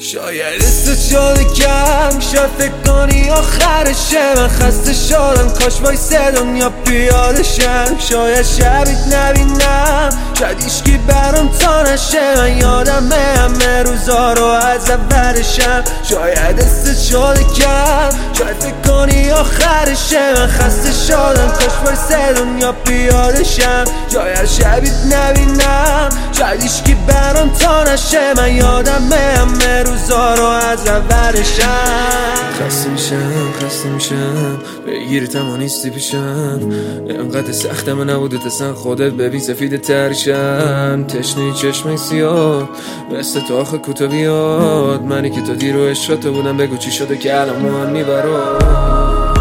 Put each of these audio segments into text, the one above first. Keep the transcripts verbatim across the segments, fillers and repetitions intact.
شاید است شده کم شاید فکر کنی آخرشه. من خسته شدم کاش وایسه دنیا پیاده شم. شاید شبیت نبینم شاید ایشکی برام تا نشه. من یادمه همه روزا رو از اولشم. شاید است شده کم شاید فکر کنی آخرشه. من خسته شدم کاش وایسه دنیا پیاده شم. شاید شبیت نبینم شاید ایشکی برام تا نشه. من یادمه همه روزا رو از اولشم. خسته میشم خسته میشم بگیرتم و نیستی پیشم. انقدر سختم نبوده تسن خودت ببین سفید ترشم. تشنه چشمه سیاه مثل تو آخه کوتا بیاد. منی که تا دیر و عشقاتو بودم بگو چی شده که الان مهم میبرم.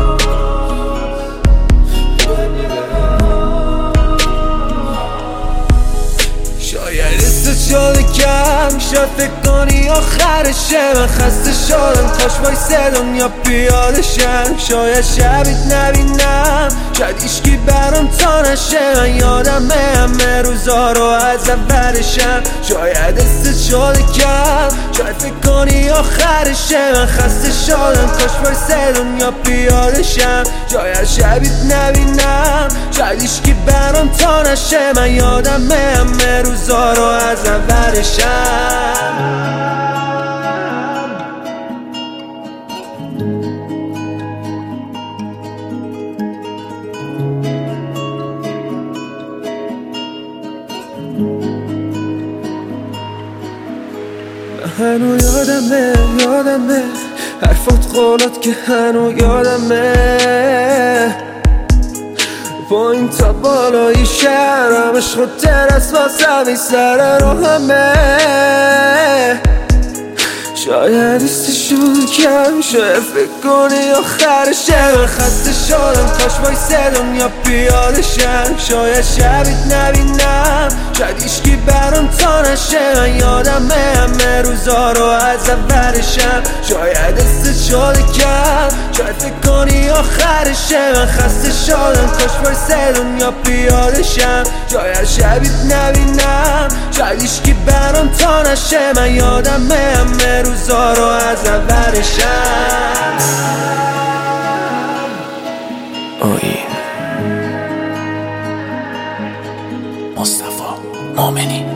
شده کم شاید فکر کنی آخرشه. من خسته شدم کاش وایسه دنیا پیاده شم. شاید شبیت نبینم شاید ایشکی برام تا نشه. من یادمه همه روزا رو از اولشم. شاید است شده کم شاید فکر کنی آخرشه. من خسته شدم کاش وایسه دنیا پیاده شم. شاید شبیت نبینم شاید ایشکی برام تا نشه. من یادمه همه روزا رو از اولشم. هنو یادمه یادمه حرفات قولات که هنو یادمه. پایین تا بالای شهرم عشق و ترس واسه بی سر رو همه. شاید ایستی شد کم شاید فکر کنی آخرشه. من خسته شدم کاش وایسه دنیا پیاده شم. شاید شبیت نبینم شاید ایشکی برام تا نشه. من یادمه همه روزا رو از اولشم. شاید است شده کم شاید فکر کنی آخرشه. من خسته شدم کاش وایسه دنیا پیاده شم. شاید شبیت نبینم شاید ایشکی برام تا نشه. من یادمه همه روزا رو از اولشم. آیین مصطفی مومنی.